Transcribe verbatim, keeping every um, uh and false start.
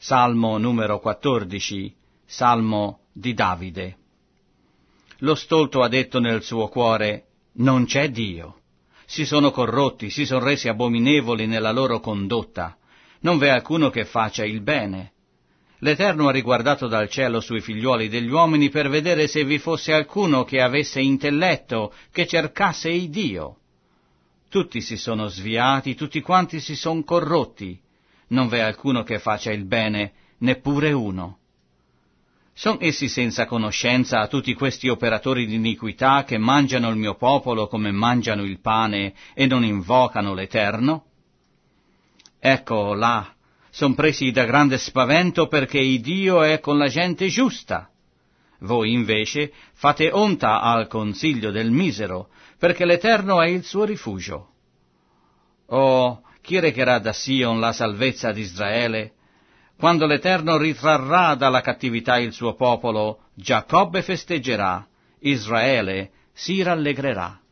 Salmo numero quattordici, Salmo di Davide. Lo stolto ha detto nel suo cuore: non c'è Dio. Si sono corrotti, si sono resi abominevoli nella loro condotta. Non v'è alcuno che faccia il bene. L'Eterno ha riguardato dal cielo sui figliuoli degli uomini per vedere se vi fosse alcuno che avesse intelletto, che cercasse il Dio. Tutti si sono sviati, tutti quanti si sono corrotti. Non v'è alcuno che faccia il bene, neppure uno. Son essi senza conoscenza a tutti questi operatori di iniquità che mangiano il mio popolo come mangiano il pane e non invocano l'Eterno? Ecco là, son presi da grande spavento perché il Dio è con la gente giusta. Voi invece fate onta al consiglio del misero, perché l'Eterno è il suo rifugio. Oh, chi recherà da Sion la salvezza di Israele? Quando l'Eterno ritrarrà dalla cattività il suo popolo, Giacobbe festeggerà, Israele si rallegrerà.